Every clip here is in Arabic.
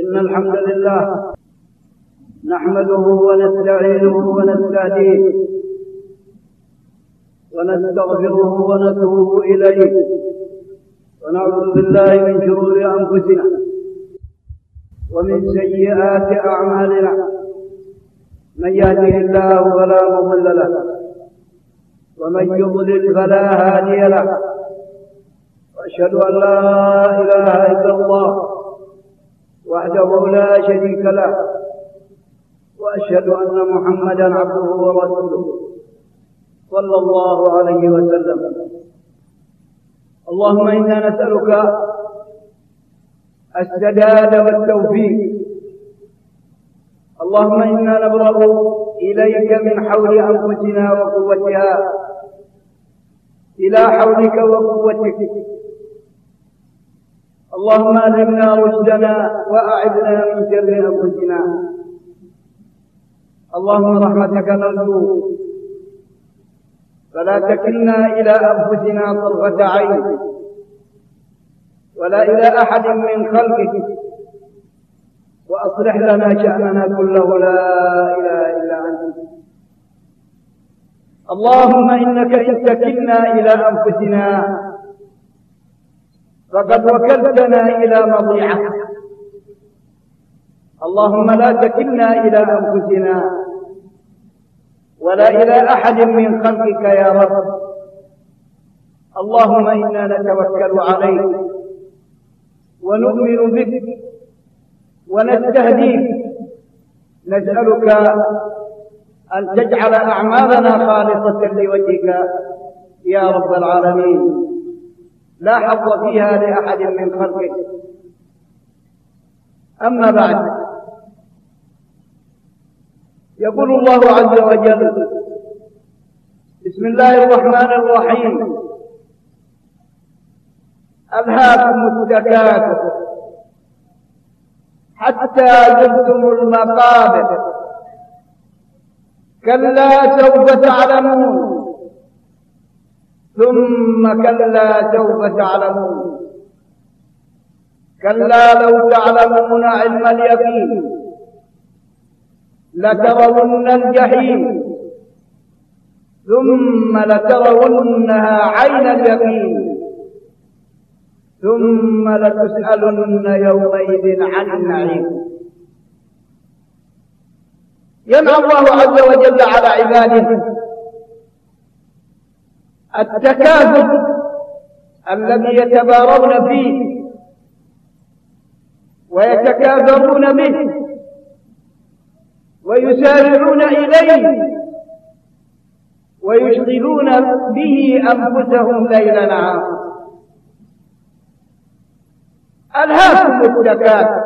إن الحمد لله نحمده ونستعينه ونستهديه ونستغفره ونتوب إليه ونعوذ بالله من شرور أنفسنا ومن سيئات أعمالنا. من يهده الله فلا مضل له ومن يضلل فلا هادي له، وأشهد أن لا إله إلا الله وحده لا شريك له، وأشهد أن محمدا عبده ورسوله صلى الله عليه وسلم. اللهم إنا نسألك السداد والتوفيق. اللهم إنا نبرأ إليك من حول أنفسنا وقوتها إلى حولك وقوتك. اللهم ألهمنا رشدنا وأعذنا من شر أنفسنا. اللهم رحمتك نرجو فلا تكلنا إلى أنفسنا طرفة عين ولا إلى أحد من خلقك، وأصلح لنا شأننا كله لا إله إلا أنت. اللهم إنك إن تكلنا إلى أنفسنا فقد وكلتنا إلى مضيعة. اللهم لا تكلنا إلى أنفسنا ولا إلى أحد من خلقك يا رب. اللهم إنا نتوكل عليك ونؤمن بك ونستهديك. نسألك أن تجعل أعمالنا خالصة لوجهك يا رب العالمين، لا حظ فيها لأحد من خلقك. أما بعد، يقول الله عز وجل: بسم الله الرحمن الرحيم: ألهاكم التكاثر حتى زرتم المقابر، كلا سوف تعلمون ثم كلا سوف تعلمون، كلا لو تعلمون علم اليقين لترون الجحيم ثم لترونها عين اليقين ثم لتسألن يومئذ عن النعيم. ينعم الله عز وجل على عباده التكاثر الذي يتبارون فيه ويتكاثرون به ويسارعون إليه ويشغلون به أنفسهم ليل نهار. ألهاكم التكاثر،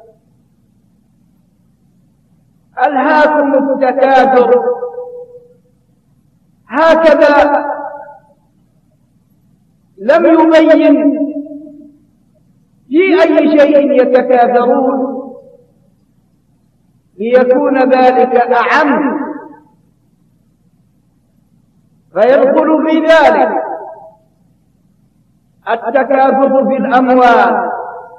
ألهاكم التكاثر. هكذا لم يبين في أي شيء يتكاثرون ليكون ذلك أعم، فيدخل في ذلك التكاثر في الأموال،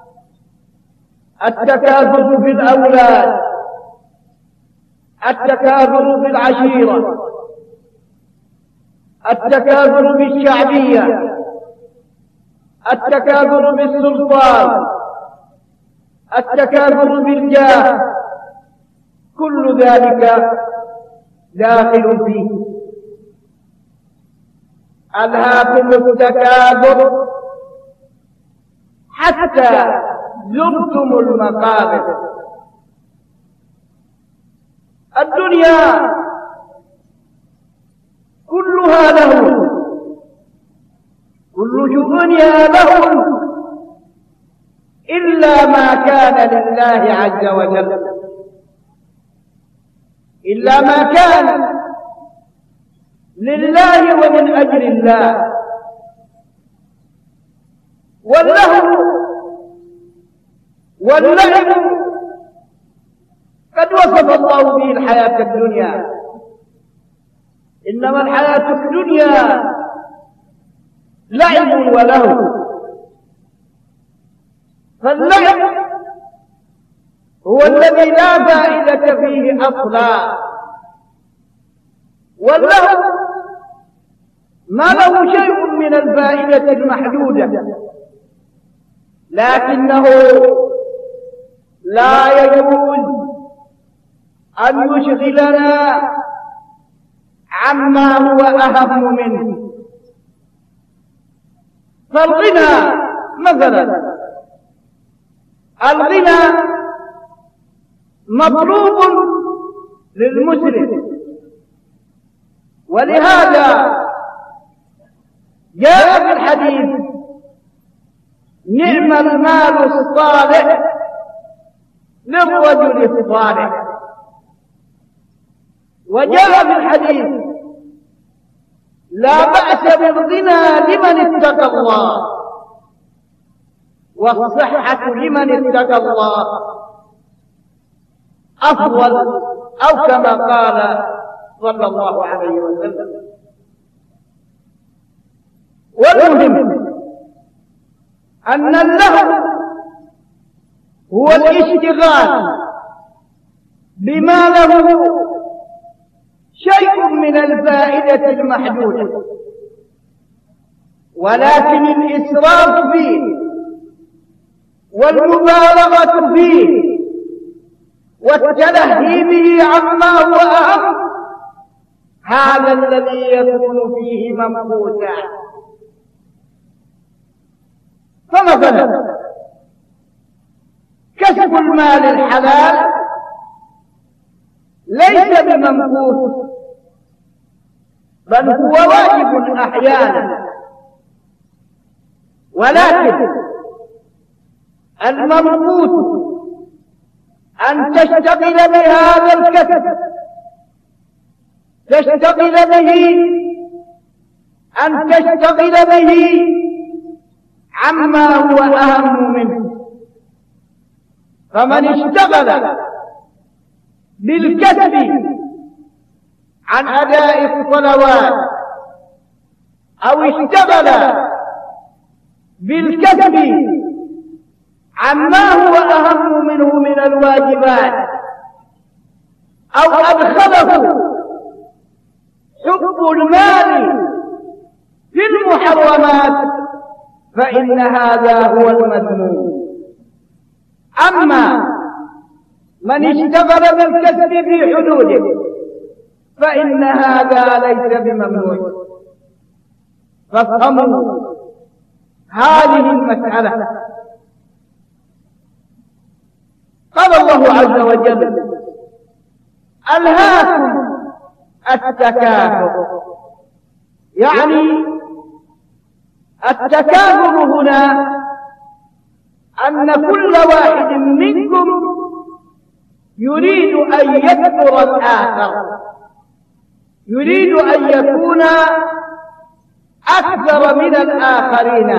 التكاثر في الأولاد، التكاثر في العشيرة، التكاثر في الشعبية، التكاثر في السلطان، التكاثر في الجاه، كل ذلك داخل فيه. ألهاكم التكاثر حتى زرتم المقابر. الدنيا كلها له، كل شؤونها له، إلا ما كان لله عز وجل، إلا ما كان لله ومن أجل الله. واللهو واللعب قد وصف الله به الحياة الدنيا: إنما الحياة الدنيا لعب ولهو. فاللعب هو الذي لا فائدة فيه أصلا، واللهو ما له شيء من الفائدة المحدودة، لكنه لا يجوز أن يشغلنا عما هو أهم منه. فالغنى مثلا، الغنى مطلوب للمسلم، ولهذا جاء في الحديث: نعم المال الصالح للرجل الصالح. وجاء في الحديث: لا بأس بالغنى لمن اتقى الله، والصحة لمن اتقى الله أفضل، أو كما قال صلى الله عليه وسلم. والمهم أن اللهو هو الاشتغال بما له شيء من الفائدة المحدودة، ولكن الإسراف فيه والمبالغة فيه والتلهي به عما هو أهم، هذا الذي يكون فيه ممقوتا. فمثلا كسب المال الحلال ليس بممقوت، بل هو واجب أحيانا، ولكن الممقوت أن تشتغل بهذا الكسب، تشتغل به عما هو أهم منه. فمن اشتغل بالكسب عن أداء الصلوات، أو اشتغل بالكسب عما هو أهم منه من الواجبات، أو أدخله حب المال في المحرمات، فإن هذا هو المذموم. أما من اشتغل بالكسب في حدوده فإن هذا ليس بممنوع. فافهموا هذه المسألة. قال الله عز وجل: ألهاكم التكاثر، يعني التكاثر هنا أن كل واحد منكم يريد أن يكثر الآخر، يريد أن يكون أكثر من الآخرين،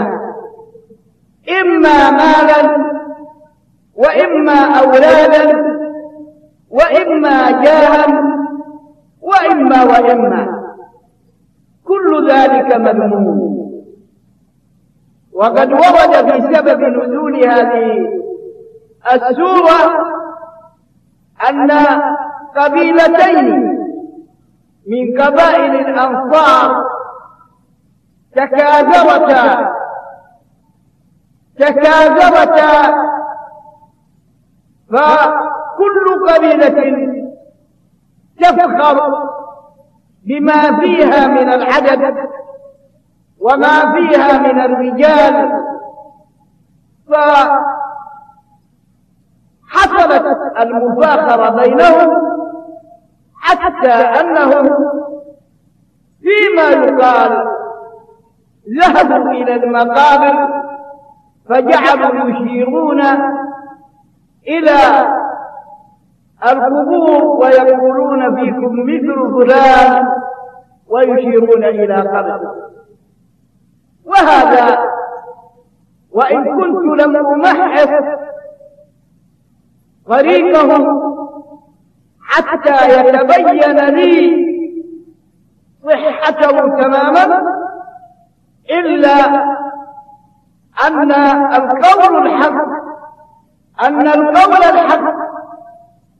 إما مالا، وإما أولادا، وإما جاها، وإما كل ذلك مذموم. وقد ورد في سبب نزول هذه السورة أن قبيلتين من قبائل الأنصار تكاثرتا، فكل قبيلة تفخر بما فيها من العدد وما فيها من الرجال، فحصلت المفاخرة بينهم، حتى أنهم فيما يقال ذهبوا إلى المقابر فجعلوا يشيرون إلى القبور ويقولون فيكم مثل فلان، ويشيرون إلى قبره. وهذا وإن كنت لم أمحص طريقهم حتى يتبين لي صحته تماما، إلا أن القول الحق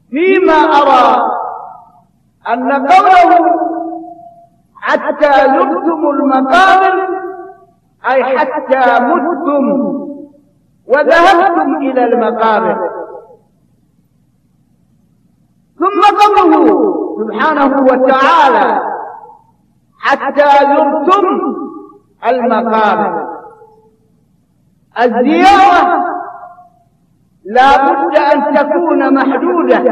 فيما أرى أن قوله حتى زرتم المقابر أي حتى متم وذهبتم إلى المقابر. ثم قوله سبحانه وتعالى حتى زرتم المقابر، الزيارة لا بد أن تكون محدودة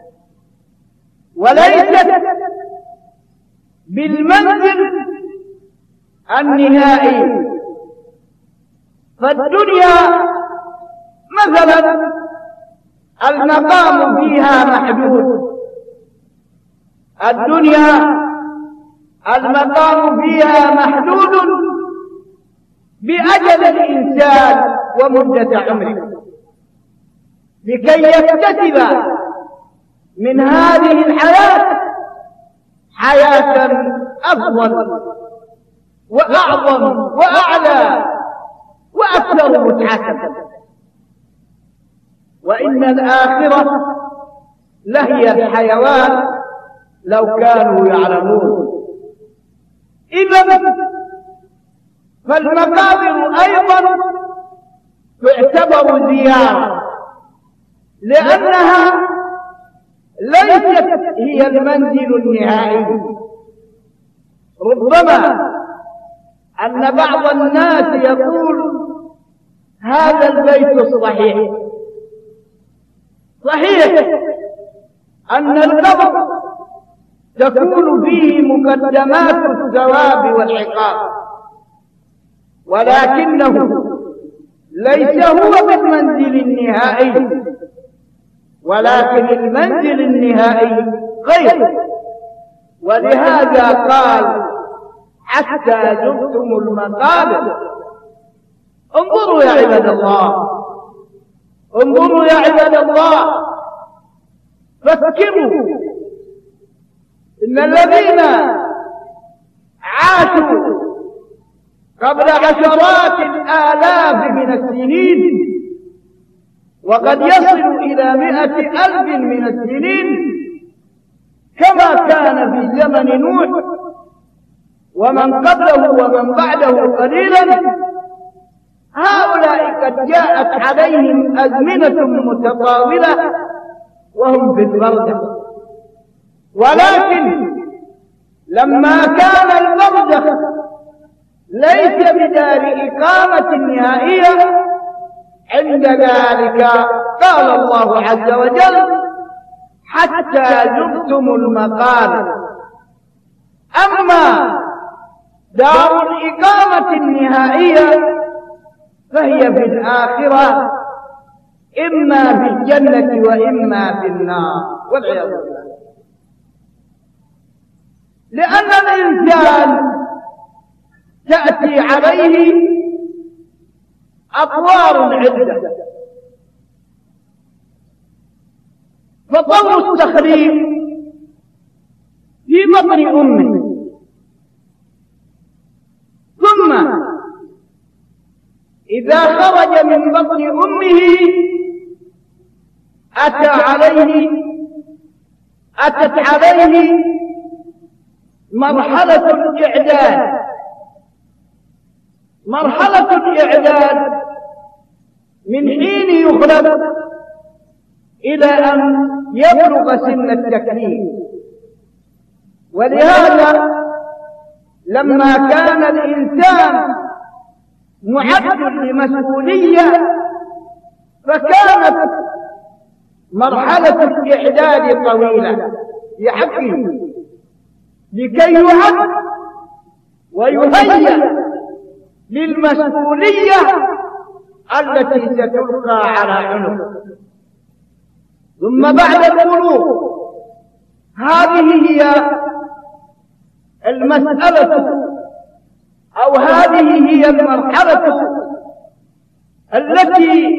وليست بالمنزل النهائي. فالدنيا مثلا المقام فيها محدود، الدنيا المقام فيها محدود بأجل الإنسان ومدة عمره، لكي يكتسب من هذه الحياة حياة أفضل وأعظم وأعلى وأكثر متعة. وإن الآخرة لهي الحيوان لو كانوا يعلمون. إذن فالمقابر أيضا تعتبر زيارة، لأنها ليست هي المنزل النهائي. ربما أن بعض الناس يقول هذا البيت الصحيح، صحيح أن القبر تكون فيه مقدمات الثواب والعقاب، ولكنه ليس هو بالمنزل النهائي، ولكن المنزل النهائي غير. ولهذا قال حتى زرتم المقابر. انظروا يا عباد الله، انظروا يا عباد الله، فكروا إن الذين عاشوا قبل عشرات الآلاف من السنين وقد يصل إلى 100,000 من السنين كما كان في زمن نوح ومن قبله ومن بعده قليلا، هؤلاء قد جاءت عليهم أزمنة متطاولة وهم في البرزخ، ولكن لما كان البرزخ ليس بدار إقامة نهائية، عند ذلك قال الله عز وجل حتى زرتم المقابر. أما دار الإقامة النهائية فهي في الآخرة، إما في الجنة وإما في النار والعياذ بالله. لأن الإنسان تأتي عليه أطوار عدة، فطور التخليق في بطن أمه، ثم إذا خرج من بطن أمه أتت عليه مرحلة الإعداد. مرحلة الإعداد من حين يخلق إلى أن يبلغ سن التكليف. ولهذا لما كان الإنسان معد لمسؤولية فكانت مرحلة الإعداد طويلة يحكي لكي يعد ويهيأ للمسؤولية التي ستلقى على عنقه. ثم بعد البلوغ هذه هي المسألة أو هذه هي المرحلة التي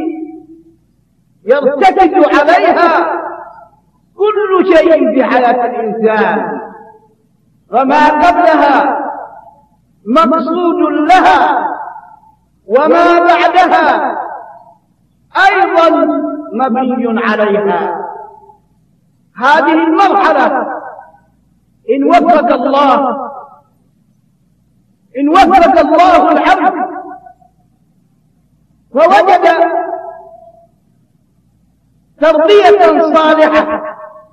يرتكز عليها كل شيء في حياة الإنسان، وما قبلها مقصود لها وما بعدها أيضا مبني عليها. هذه المرحلة إن وفق الله العبد فوجد تربية صالحة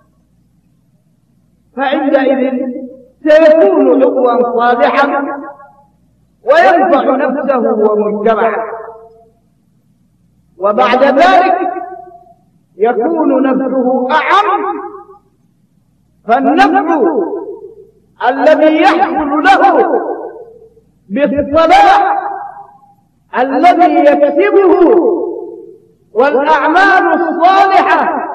فعندئذ سيكون عضوا صالحا وينفع نفسه ومجتمعه، وبعد ذلك يكون نفسه أعم، فالنفع الذي يحصل له بالصلاح الذي يكسبه والأعمال الصالحة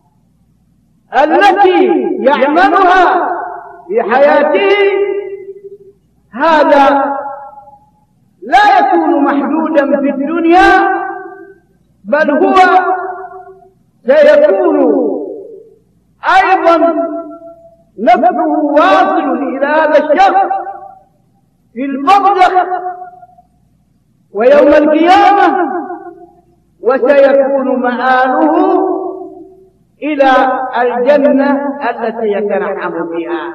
التي يعملها في حياته هذا لا يكون محدودا في الدنيا، بل هو سيكون أيضا نفعه واصل إلى هذا الشخص في البرزخ ويوم القيامة، وسيكون مآله إلى الجنة التي يتنعم فيها،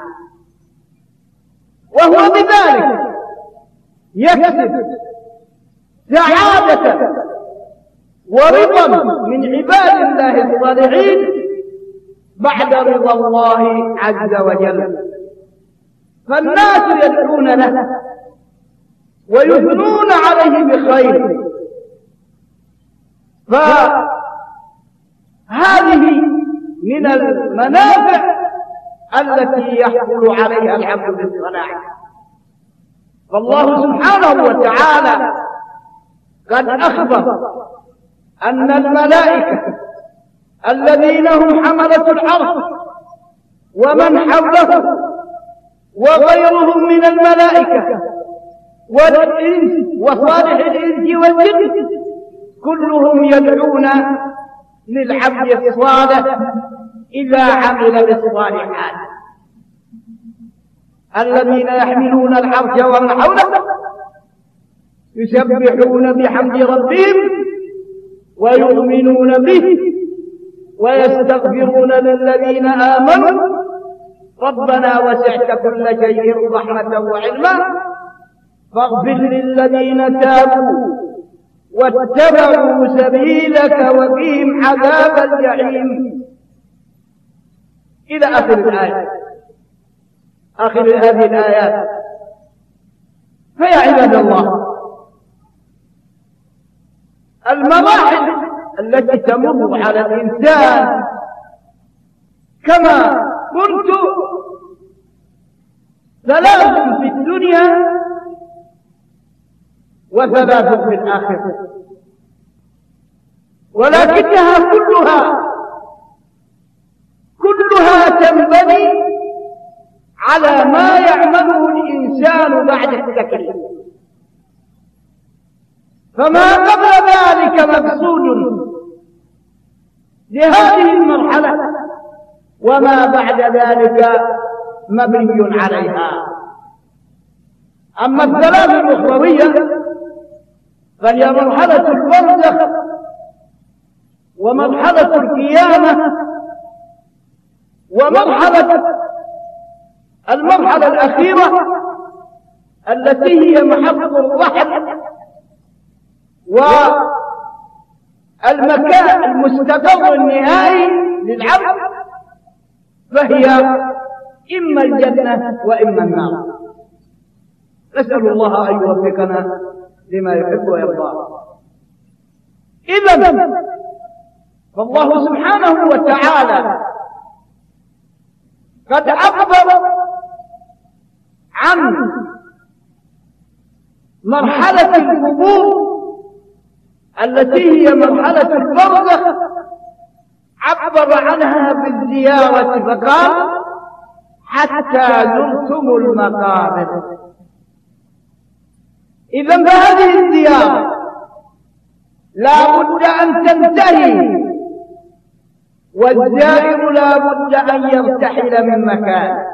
وهو بذلك يكسب سعادة ورضا من عباد الله الصالحين بعد رضا الله عز وجل. فالناس يدعون له ويثنون عليه بخير، فهذه من المنافع التي يحصل عليها العبد بالصلاح. فالله سبحانه وتعالى قد أخبر أن الملائكة الذين هم حملة العرش ومن حوله وغيرهم من الملائكة والإنس وصالح الإنس والجن كلهم يدعون للعبد الصالح إذا عمل بالصالحات. الذين يحملون العرش ومن حوله يسبحون بحمد ربهم ويؤمنون به ويستغفرون للذين آمنوا ربنا وسعت كل شيء رحمة وعلما فاغفر للذين تابوا واتبعوا سبيلك وقهم عذاب الجحيم إلى آخر الآية، آخر هذه الآيات. فيا عباد الله، المراحل التي تمر على الإنسان كما قلت ثلاث في الدنيا وثلاث في الآخرة، ولكنها كلها تنبني على ما يعمله الإنسان بعد التكليف. فما قبل ذلك مقصود لهذه المرحلة، وما بعد ذلك مبني عليها. أما الثلاث الأخروية فهي مرحلة البرزخ ومرحلة القيامة المرحلة الأخيرة التي هي محط الرحل والمكان المستقر النهائي للعبد، فهي إما الجنة وإما النار. نسأل الله أن يوفقنا لما يحب ويرضى. إذن فالله سبحانه وتعالى قد أخبر عن مرحلة القبور التي هي مرحلة البرزخ، عبر عنها بالزيارة فقال حتى زرتم المقابر. إذن فهذه الزيارة لا بد أن تنتهي، والزائر لا بد أن يرتحل من مكان.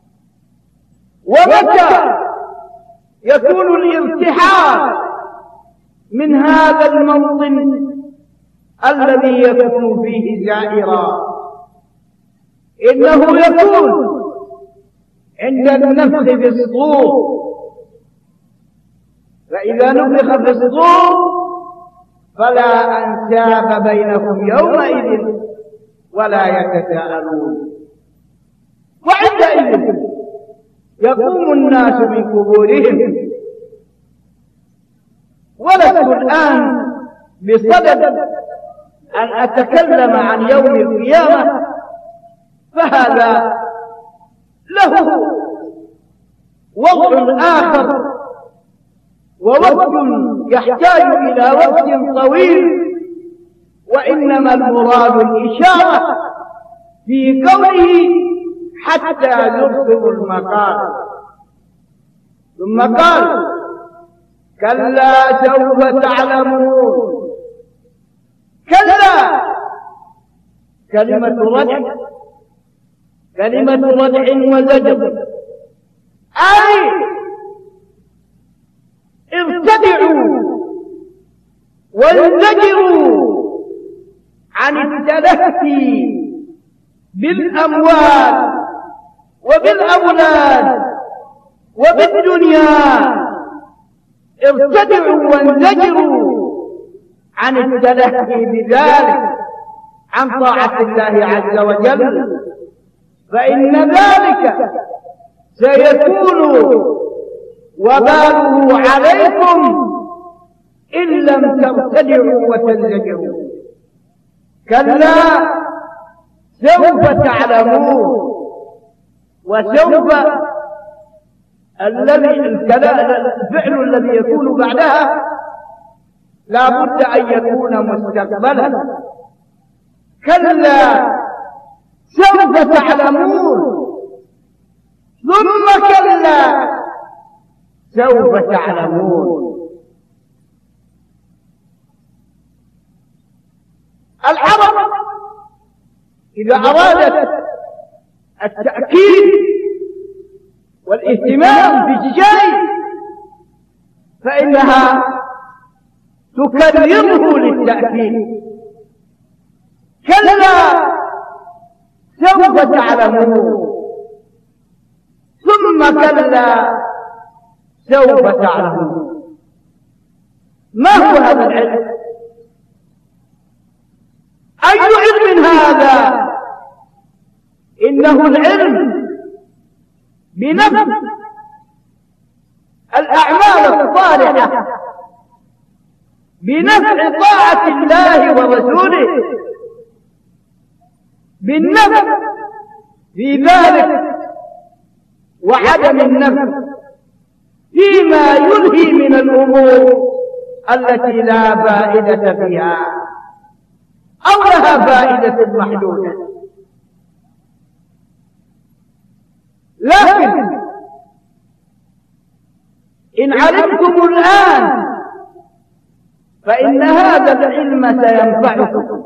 ومتى يكون الارتحال من هذا الموطن الذي يكون فيه زائرا؟ إنه يكون عند النفخ في الصور، فإذا نفخ في الصور فلا أنساب بينهم يومئذ ولا يتساءلون. وعندئذ يقوم الناس من قبورهم. ولست الآن بصدد أن أتكلم عن يوم القيامة، فهذا له وضع آخر ووقت يحتاج إلى وقت طويل، وإنما المراد الإشارة في قوله حتى يرسل المقال. ثم قال كلا سوف تعلمون. كلا كلمة ردع، كلمة ردع وزجر، أي ارتدعوا وانزجروا عن التلهي بالأموال وبالأولاد وبالدنيا. ارتدعوا وانزجروا عن التلهي بذلك عن طاعة الله عز وجل، فإن ذلك سيكون وباله عليكم إن لم ترتدعوا وتنزجروا. كلا سوف تعلمون. وسوف الفعل الذي يكون بعدها لا بد أن يكون مستقبلا. كلا سوف تعلمون ثم كلا سوف تعلمون. العرب إذا أرادت التأكيد والاهتمام بالشيء فإنها تكرره للتأكيد. كلا سوف تعلمون ثم كلا سوف تعلمون. ما هو هذا العلم؟ أي علم هذا؟ إنه العلم بنفس الأعمال الصالحة، بنفع طاعة الله ورسوله، بالنفع في ذلك وعدم النفع فيما يلهي من الأمور التي لا فائدة فيها أو لها فائدة محدودة. لكن إن علمتم الآن فإن هذا العلم سينفعكم،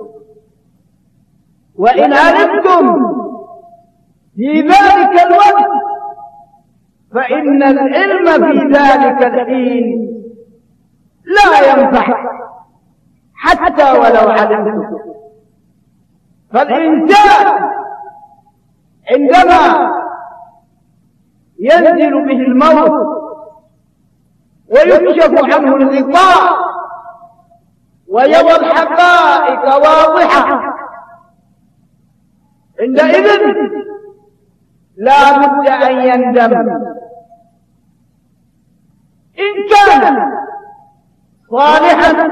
وإن علمتم في ذلك الوقت فإن العلم في ذلك الحين لا ينفع حتى ولو علمتم. فالإنسان عندما ينزل به الموت ويكشف عنه الغطاء ويرى الحقائق واضحة، عندئذ لا بد أن يندم. إن كان صالحا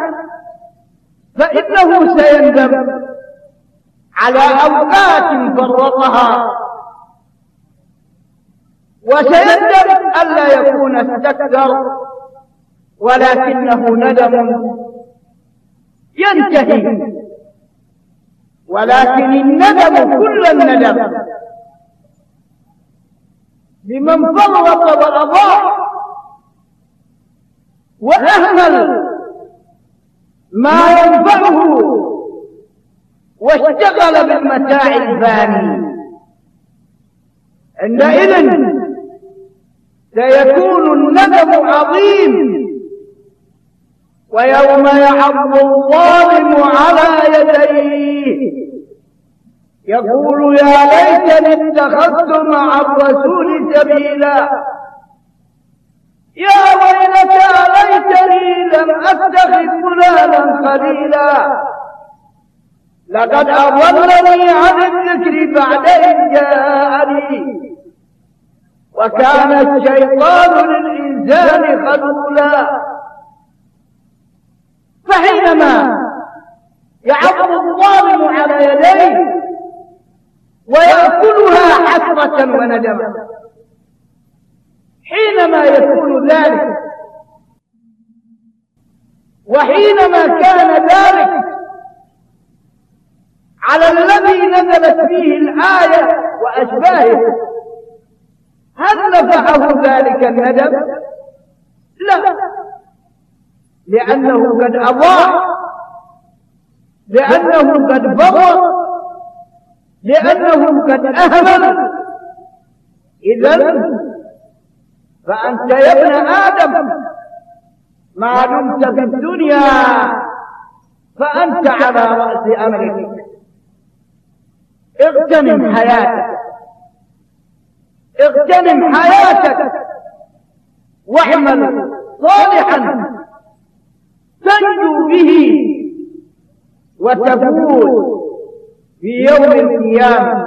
فإنه سيندم على أوقات فرطها، وسيندم ألا يكون استكثر، ولكنه ندم ينتهي. ولكن الندم كل الندم لمن فرط وأضاع وأهمل ما ينفعه واشتغل بالمتاع الفاني. عندئذ سيكون الندم عظيم. ويوم يعض الظالم على يديه يقول يا ليتني اتخذت مع الرسول سبيلا، يا ويلتى ليتني لم أتخذ فلانا خليلا، لقد أضلني عن الذكر بعد إذ جاءني، وكان الشيطان للإنسان خذولا. فحينما يعض الظالم على يديه ويأكلها حسرة وندما، حينما يكون ذلك وحينما كان ذلك على الذي نزلت فيه الآية وأشباهه، هل نفعه ذلك الندم؟ لا، لأنه قد أضاع، لأنه قد بغى، لأنه قد أهمل. إذن فأنت يا ابن آدم ما دمت في الدنيا فأنت على رأس أمرك، اغتنم حياتك، اغتنم حياتك واعمل صالحا تنجو به وتفوز في يوم القيامة.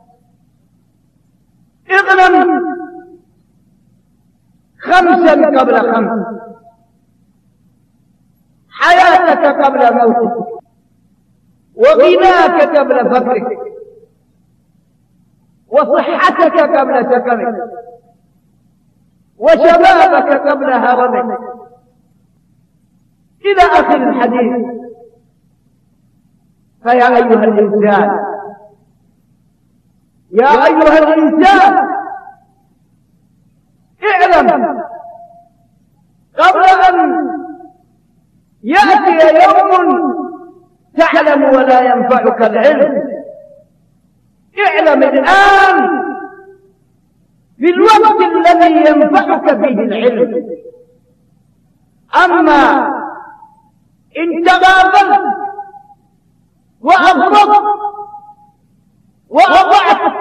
اغنم 5 قبل 5، حياتك قبل موتك، وغناك قبل فقرك، وصحتك قبل سقمك، وشبابك قبل هرمك، إلى آخر الحديث. فيا أيها الإنسان، يا أيها الإنسان، اعلم قبل أن يأتي يوم تعلم ولا ينفعك العلم. اعلم الآن في الوقت الذي ينفعك فيه العلم. أما إن تغافلت وأفرطت وأضعت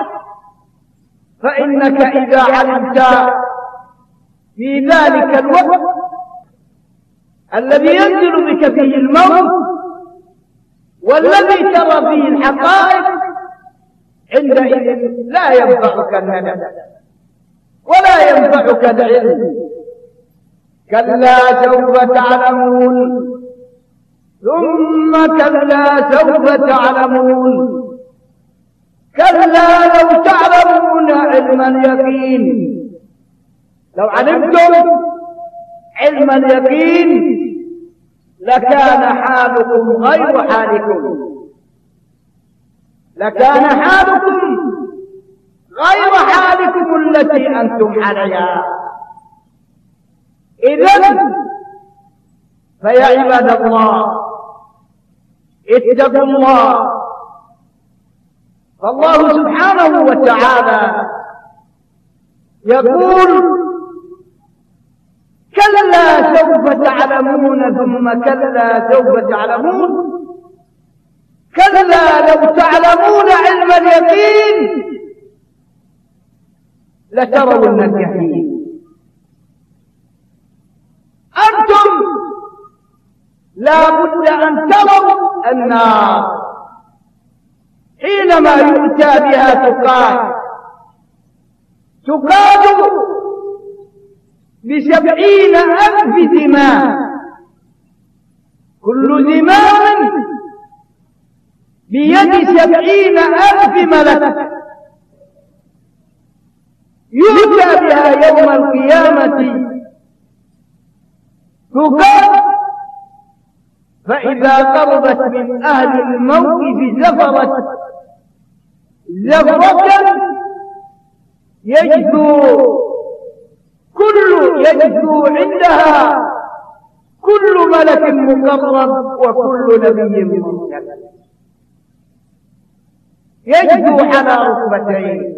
فإنك إذا علمت في ذلك الوقت الذي ينزل بك فيه الموت والذي ترى فيه الحقائق، عندئذ لا ينفعك الندم ولا ينفعك العلم. كلا سوف تعلمون، ثم كلا سوف تعلمون، كلا لو تعلمون علم اليقين، لو علمتم علم اليقين لكان حالكم غير حالكم، لكان حالكم غير حالكم التي أنتم عليها. إذن فيا عباد الله اتقوا الله، فالله سبحانه وتعالى يقول كلا سوف تعلمون، ثم كلا سوف تعلمون، كلا لو تعلمون علم اليقين لترون الجحيم. أنتم لا بد أن تروا النار حينما يؤتى بها تقاد ب70,000 زمام، كل زمام بيد 70,000 ملك، يؤتى بها يوم القيامة تقاد، فإذا قربت من أهل الموقف زفرة يجدو عندها كل ملك مقرب وكل نبي مرسل، يجدو على ركبتيه،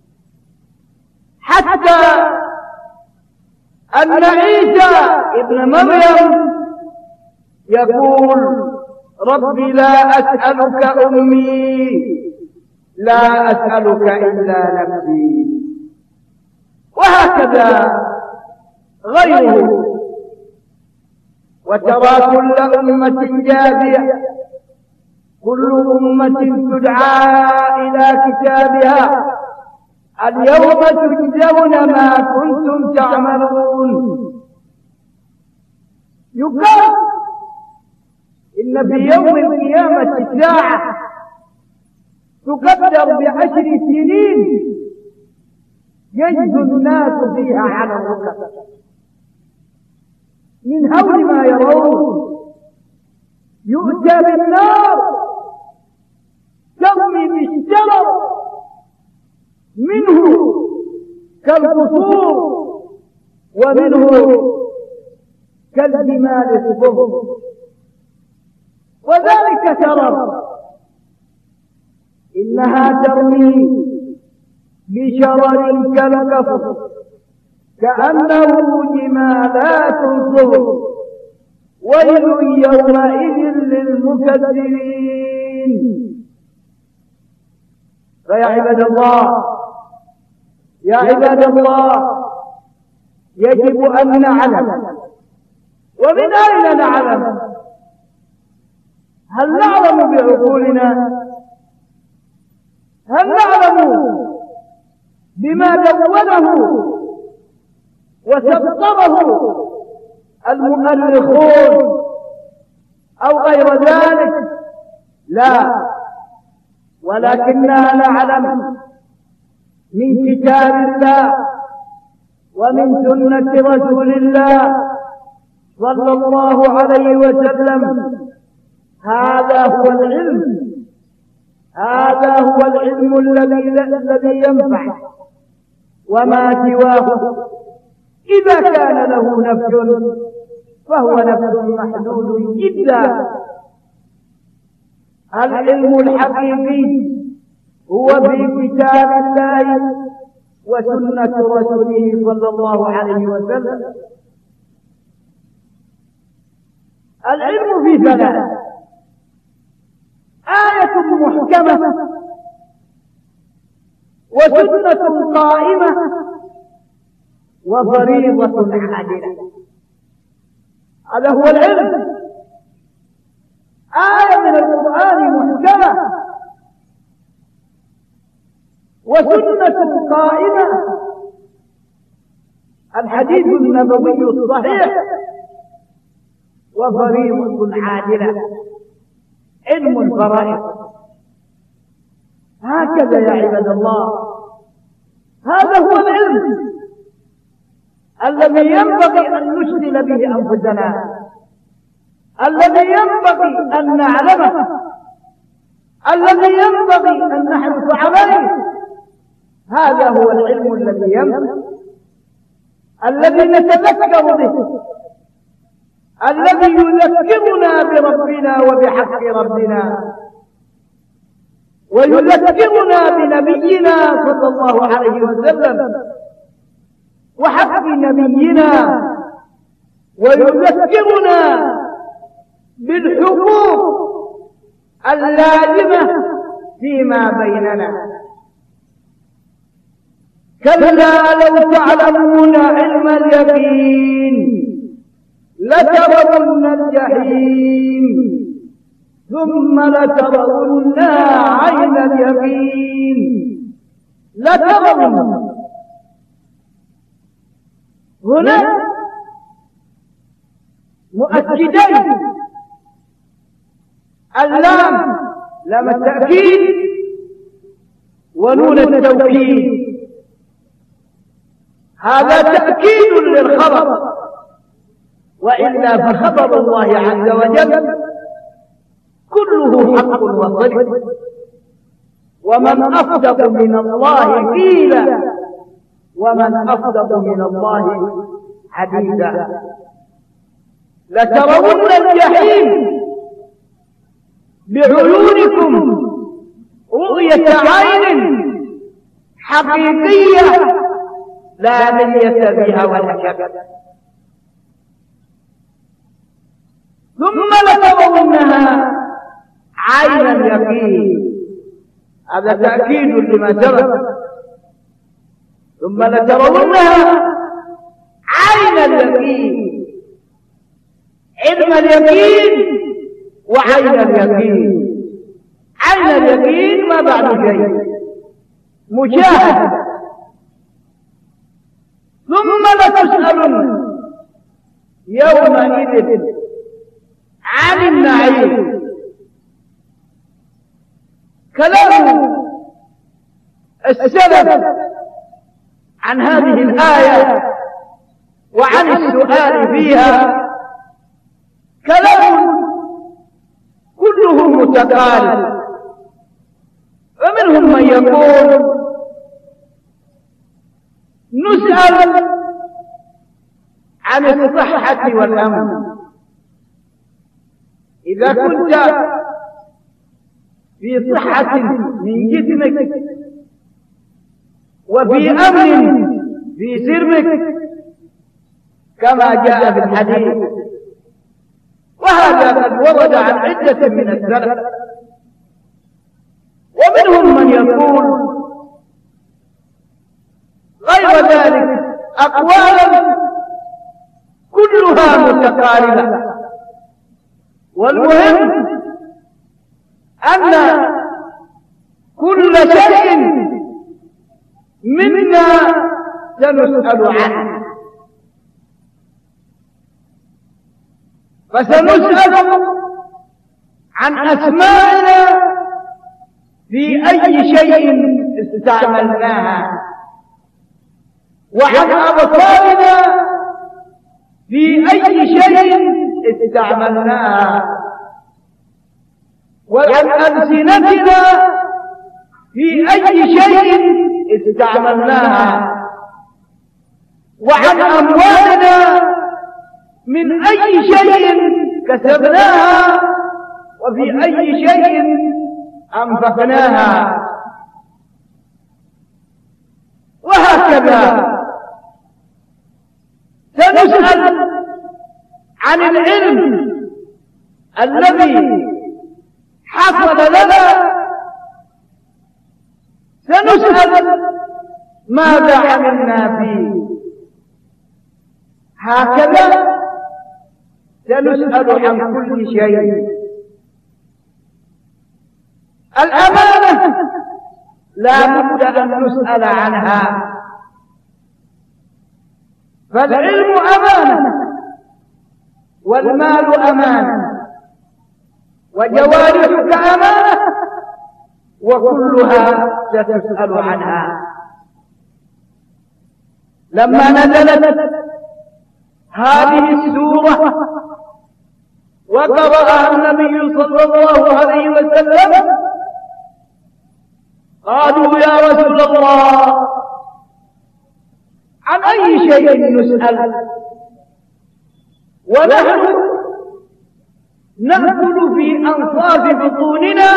حتى أن عيسى ابن مريم يقول رب لا أسألك أمي لا أسألك إلا نفسي. وهكذا غيره. وترى كل أمة جاثية، كل أمة تدعى إلى كتابها اليوم تجزون ما كنتم تعملون. يقال إن في يوم القيامة الساعة تقدر ب10 سنين يجزو الناس فيها على الركب من هول ما يرون. يؤتى بالنار ترمي بالشرر منه كالقصور ومنه كالجمال الصفر، وذلك شرر. إنها ترمي بشرر كالقصر كأنه جمالات صفر. ويل يومئذ للمكذبين. فيا عباد الله، يا عباد الله، يجب أن نعلم. ومن أين نعلم؟ هل نعلم بعقولنا؟ هل نعلم بما دونه وسطره المؤرخون أو غير ذلك؟ لا، ولكننا نعلم من كتاب الله ومن سنة رسول الله صلى الله عليه وسلم. هذا هو العلم، هذا هو العلم الذي ينفع. وما سواه إذا كان له نفع فهو نفع محدود جدا. العلم الحقيقي هو في كتاب الله وسنة رسوله صلى الله عليه وسلم. العلم في ثلاث: آية محكمة، وسنة قائمة، وفريضة عادلة. هذا هو العلم. آية من القرآن محكمة، وسنة قائمة، الحديث النبوي الصحيح، وفريضة عادلة، علم الفرائض. هكذا يا عباد الله، هذا هو العلم الذي ينبغي أن نشغل به أنفسنا، الذي ينبغي أن نعلمه، الذي ينبغي أن نحرص عليه. هذا هو العلم الذي ينبغي، الذي نتذكر به، الذي يذكرنا بربنا وبحق ربنا، ويذكرنا بنبينا صلى الله عليه وسلم وحق نبينا، ويذكرنا بالحقوق اللازمة فيما بيننا. كلا لو تعلمون علم اليقين لترون الجحيم ثم لترون عين اليقين. لترون هنا مؤكدين، اللام لام التأكيد ونون التوكيد. هذا تأكيد للخبر، وإلا فخبر الله عز وجل كله حق وصدق. ومن أصدق من الله قيلا ومن أصدق من الله حديثا. لترون الجحيم بعيونكم رؤية عين حقيقية لا ملية بها ولا شك. ثم لترونها عين اليقين. هذا تأكيد لما سبق. ثم لترونها عين اليقين، علم اليقين وعين اليقين. عين اليقين ما بعد شيء، مشاهدة. ثم لتسألن يومئذ عن النعيم. كلام السلف عن هذه الآية وعن السؤال فيها كلام كله متقارب. فمنهم من يقول نسأل عن الصحة والأمن. إذا كنت في صحة من جسمك وفي أمن في سرك كما جاء في الحديث، وهذا قد ورد عن عدة من السلف. ومنهم من يقول غير ذلك، أقوالا كلها متقاربة. والمهم أن كل شيء منا سنسأل عنه، فسنسأل عن أسمائنا في أي شيء استعملناها، وعن أبصارنا في أي شيء استعملناها، وعن ألسنتنا في أي شيء استعملناها، وعن أموالنا من أي شيء كسبناها، وفي أي شيء أنفقناها. وهكذا سنسأل عن العلم الذي حصل لنا، سنسأل ماذا عملنا فيه. هكذا سنسأل عن كل شيء. الأمانة لا بد أن نسأل عنها، فالعلم أمانة، والمال أمانة، وجوارحك أمانة، وكلها ستسأل عنها. لما نزلت هذه السورة وقرأها النبي صلى الله عليه وسلم قالوا يا رسول الله عن أي شيء نسأل ونحن نأكل في أنصاف بطوننا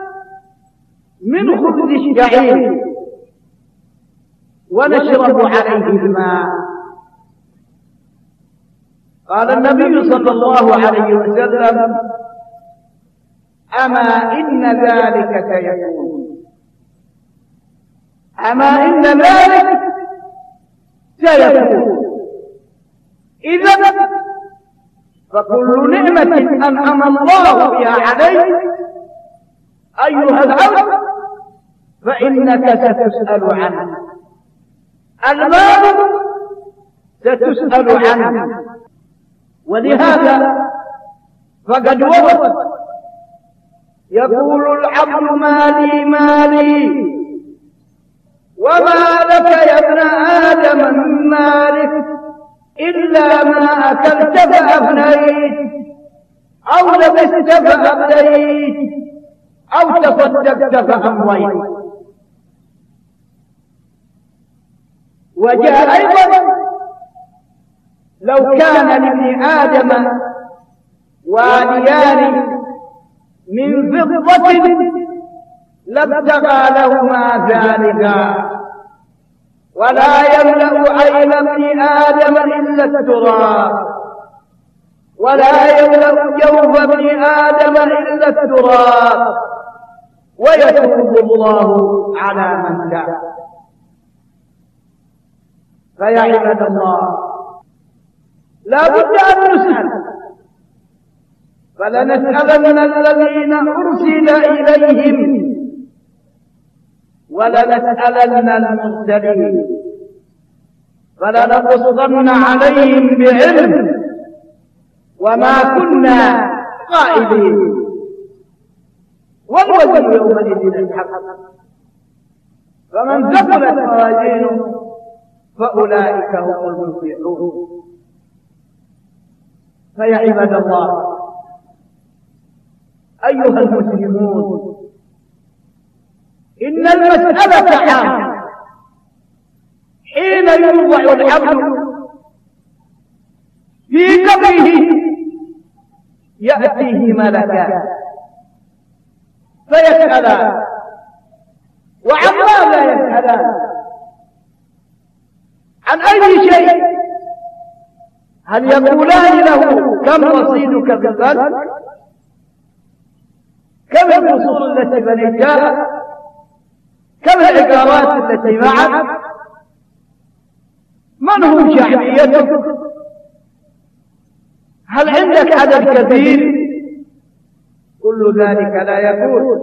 من خبز الشعير ونشرب عليه الماء. قال النبي صلى الله عليه وسلم أما إن ذلك سيكون، أما إن ذلك سيكون. إذن فكل نعمة أنعم الله بها عليك أيها العبد فإنك ستسأل عنه. المال ستسأل عنه. ولهذا فقد ورد يقول العبد مالي مالي وما لك يا ابن آدم من مالك إلا ما أكلت فأفنيت أو لبست فأبليت أو تصدقت فأمضيت. وجاء أيضا لو كان لابن آدم واديان من فضة لابتغى لهما ذلك ولا يملأ عين ابن آدم إلا التراب ولا يملأ جوف ابن آدم إلا التراب ويتوب الله على من تاب. فيا عباد الله، لا بد أن نسأل، فلنسألن الذين أرسل إليهم ولنسألن المرسلين، فلنقصن عليهم بعلم وما كنا قائلين، والوزن يومئذ الحق. فمن ثقلت موازينه فأولئك هم المفلحون. فيا عباد الله أيها المسلمون، إن المسألة عامة. حين يوضع العبد في قبره يأتيه ملكان فيسألان، وعن ماذا يسألان؟ عن أي شيء؟ هل يقولان له كم رصيدك في البنك؟ كم الفصول التي بنيتها؟ كم العقارات التي معك؟ من هم شعبيتك؟ هل عندك عدد كبير؟ كل ذلك لا يكون.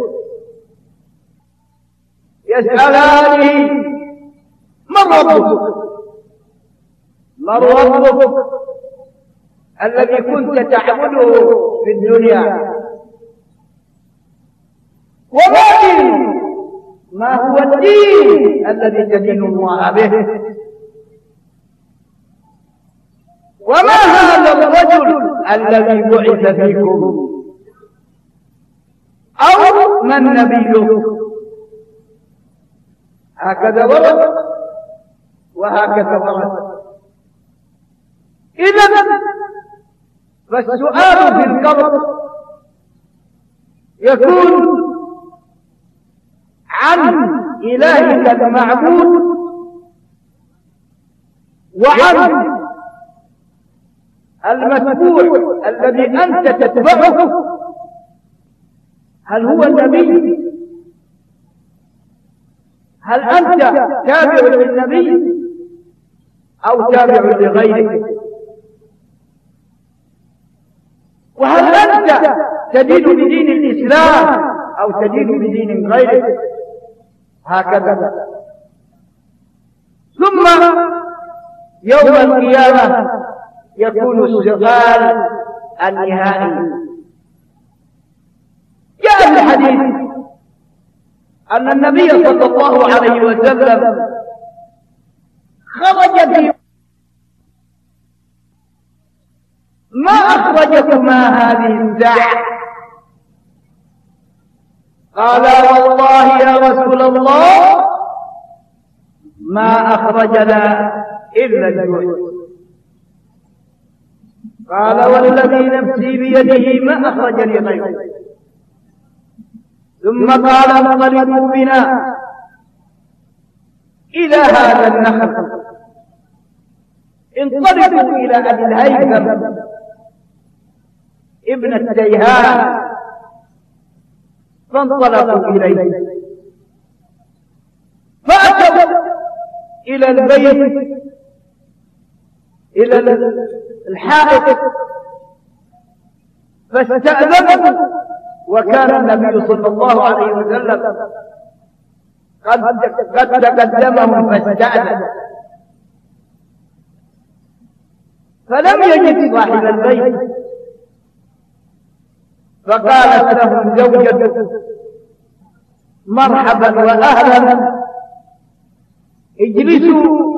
يسألانه من ربك؟ من ربك الذي كنت تعبده في الدنيا؟ وما دينك؟ ما هو الدين الذي تدين الله به؟ وما هذا الرجل الذي بعث فيكم؟ أو من نبيك؟ هكذا ورد وهكذا ورد. إذن فالسؤال في القبر يكون عن إلهك المعبود وعن المتبوع الذي أنت تتبعه. هل هو النبي؟ هل أنت تابع للنبي أو تابع لغيره؟ وهل أنت تدين بدين الإسلام أو تدين بدين غيره؟ هكذا. ثم يوم القيامة يكون السؤال النهائي. جاء في الحديث أن النبي صلى الله عليه وسلم خرج في ما أخرجكما هذه الساعة؟ قال والله يا رسول الله ما أخرجنا إلا الجوع. قال والذي نفسي بيده ما أخرجني غيره. ثم قال انطلقوا بنا إلى هذا النخل. انطلقوا إلى أبي الهيثم ابن التيهان، فانطلقوا إليه فأتوا إلى البيت، إلى الحائط، فاستأذنوا، وكان النبي صلى الله عليه وسلم قد تقدمهم فاستأذن، فلم يجد صاحب البيت، فقالت لهم زوجته مرحبا وأهلا اجلسوا،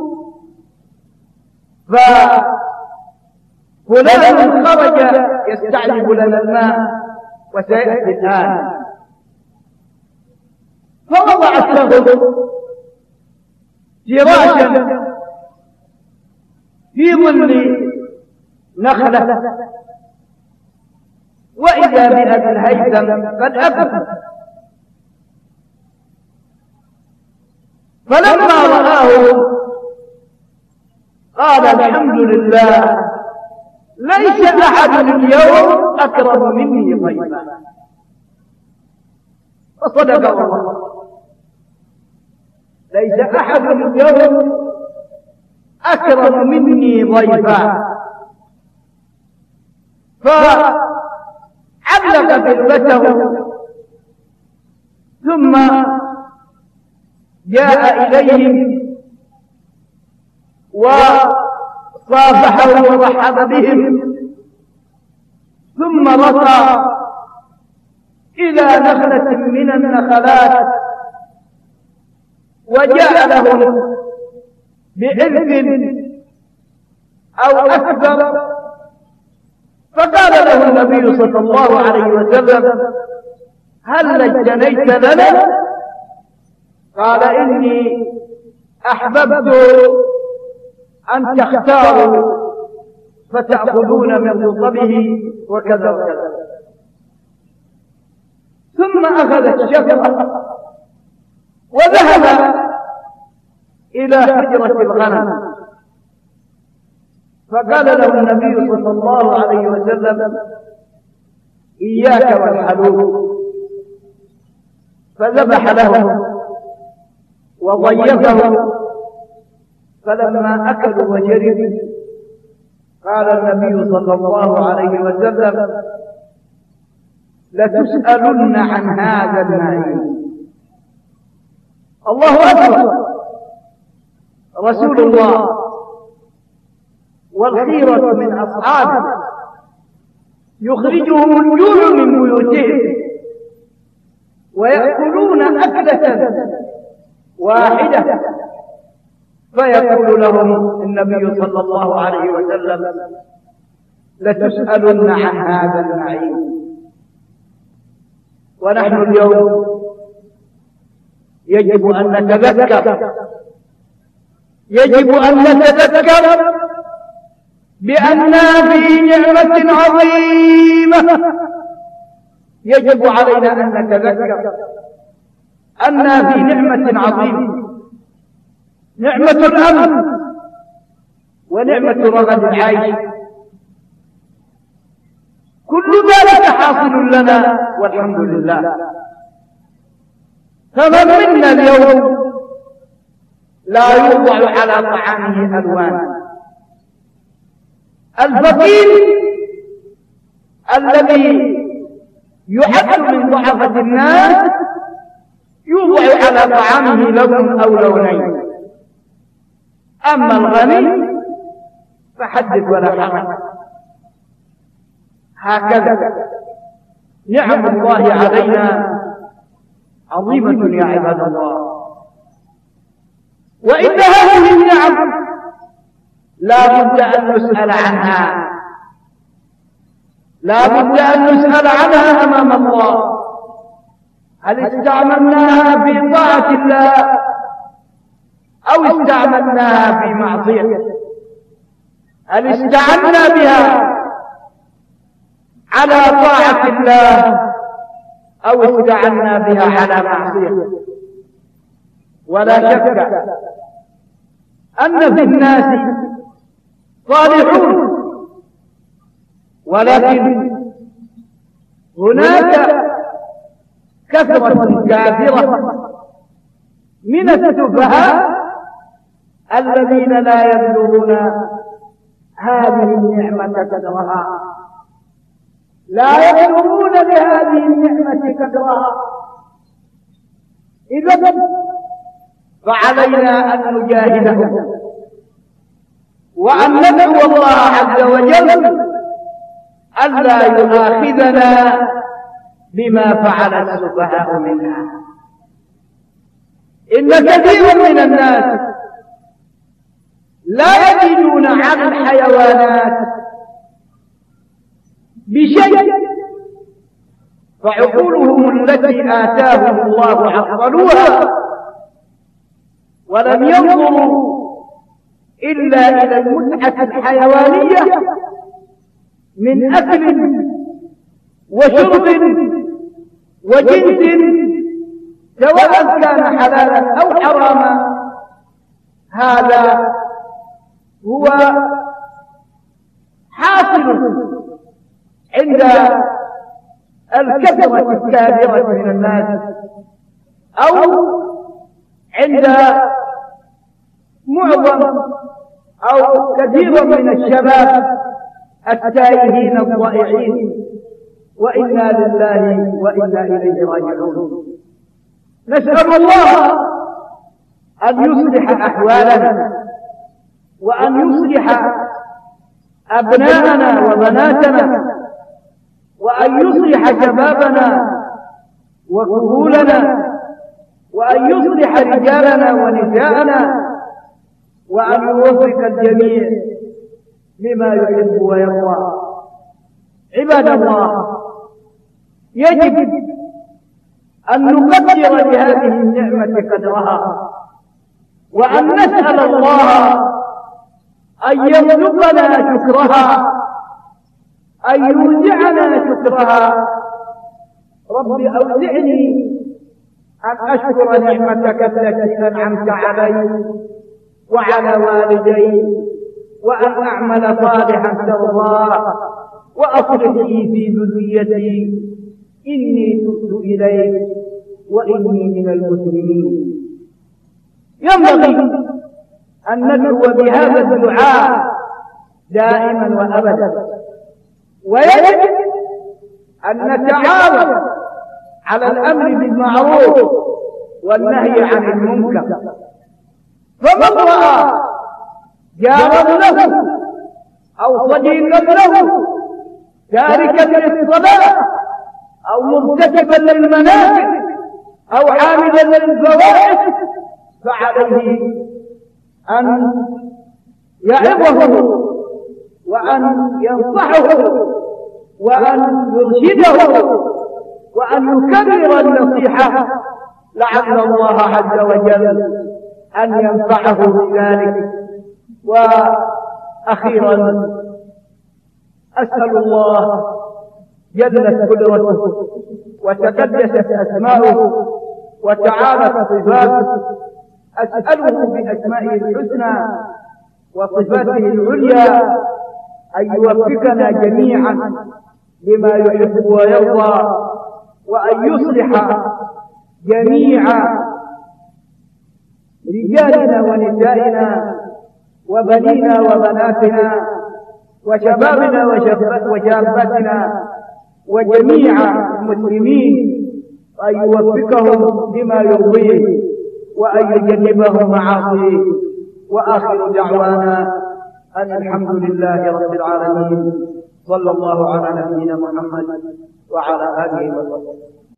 فلان خرج يستعجب لنا الماء وسيأتي الآن. فوضعت له فراشا في ظل نخلة، وإذا بأبي الهيثم قد أبى، فلما رآه قال الحمد لله ليس أحد اليوم أكرم مني ضيفا. فصدق الله. ليس أحد اليوم أكرم مني ضيفا، فعلق بربته ثم جاء إليهم وصافحهم ورحب بهم، ثم رقى إلى نخلة من النخلات وجاء لهم بعرف أو أكبر، فقال له النبي صلى الله عليه وسلم: هل اجتنيت لنا؟ قال: إني أحببت أن تختاروا فتأخذون من رطبه وكذا وكذا. ثم أخذ الشفرة وذهب إلى حجرة الغنم، فقال له النبي صلى الله عليه وسلم: إياك والحلوب. فذبح له وضيفه، فلما أكلوا وشربوا قال النبي صلى الله عليه وسلم: لتسألن عن هذا النعيم. الله أكبر. رسول الله والخيرة من أصحابه يخرجهم الجوع من بيوتهم ويأكلون أكلة واحدة، فيقول لهم النبي صلى الله عليه وسلم: لتسألن عن هذا النعيم. ونحن اليوم يجب أن نتذكر بأننا في نعمة عظيمة. يجب علينا أن نتذكر أننا في نعمة عظيمة، نعمة الأمن ونعمة رغد العيش. كل ذلك حاصل لنا والحمد لله. فمن منا اليوم لا يوضع على طعامه ألوان؟ الفقير الذي يعد من ضعفة الناس يوضع على طعامه لون أو لونين، أما الغني فحدث ولا حرج. هكذا نعم الله علينا عظيمة يا عباد الله. وإن هذه النعم لا بد أن نسأل عنها، لا بد أن نسأل عنها أمام الله. هل استعملناها في طاعة الله أو استعملناها في معصيته؟ هل استعنا بها على طاعة الله أو استعنا بها على معصيته؟ ولا شك أن في الناس صالحون، ولكن هناك كثرة كافرة من السفهاء الذين لا يبلغون هذه النعمة قدرها، لا يبلغون لهذه النعمة قدرها. إذا فعلينا أن نجاهدهم وأن ندعو الله عز وجل ألا يؤاخذنا بما فعل السفهاء منا. إن كثيرا من الناس لا يجدون على الحيوانات بشيء، فعقولهم التي آتاهم الله عطلوها ولم ينظروا إلا إلى المتعة الحيوانية من أكل وشرب وجنس، سواء كان حلالا أو حراما. هذا هو حاصل عند الكثرة الكابرة من الناس، أو عند معظم أو كثير من الشباب التائهين الضائعين، وإنا لله وإنا إليه راجعون. نسأل الله أن يصلح أحوالنا، وأن يصلح أبناءنا وبناتنا، وأن يصلح شبابنا وكهولنا، وأن يصلح رجالنا ونساءنا، وأن يوفق الجميع لما يحب ويرضى. عباد الله، يجب أن نقدر لهذه النعمة قدرها، وأن نسأل الله أن يرزقنا شكرها، أن يوزعنا شكرها. رب أوزعني أن أشكر نعمتك التي أنعمت علي وعلى والدي، وأن أعمل صالحا ترضاه، وأصلح لي في ذريتي إني تبت إليك وإني من المسلمين. ينبغي أن ندعو بهذا الدعاء دائما وأبدا، ويجب أن نتعاون على الأمر بالمعروف والنهي عن المنكر. فمن رأى جارا له أو صديقا له تاركا للصلاة أو مرتكبا للمنافع أو عاملا للفواحش، فعليه أن يعظه وأن ينصحه وأن يرشده وأن يكرر النصيحة، لعل الله عز وجل أن ينفعه بذلك. وأخيرا أسأل الله جلت قدرته وتقدست أسماؤه وتعالت صفاته، أسأله بأسمائه الحسنى وصفاته العليا أن يوفقنا جميعا لما يحب ويرضى، وأن يصلح جميع رجالنا ونسائنا وبنينا وبناتنا وشبابنا وشاباتنا وجميع المسلمين، وأن يوفقهم لما يرضيه وأن يجنبهم معاصيه. وآخر دعوانا أن الحمد لله رب العالمين، صلى الله على نبينا محمد وعلى آله وصحبه.